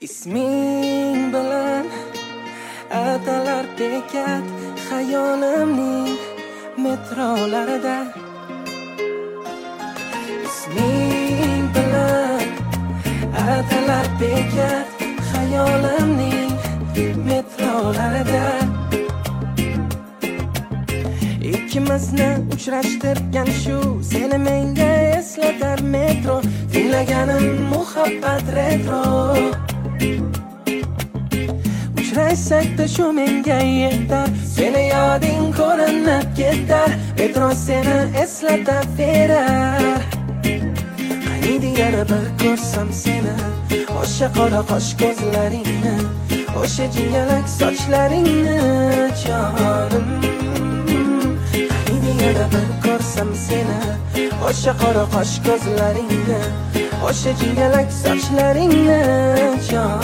Isming bilan atalar bekat xayolimning metrolarida. Isming bilan atalar bekat xayolimning metrolarida. Ikkimizni uchrashtirgan shu seni menga eslatar metro, tinglaganim muhabbat retro. Uchrashsakda shu menga yetar, seni yoding ko'rinib ketar, metro seni eslataverar. Qaniydi yana bir ko'rsam seni, o'sha qora qosh ko'zlaringni, o'sha jingalak sochlaringni jonim. Qaniydi yana bir ko'rsam seni, o'sha qora qosh ko'zlaringni, o'sha jingalak sochlaringni jonim.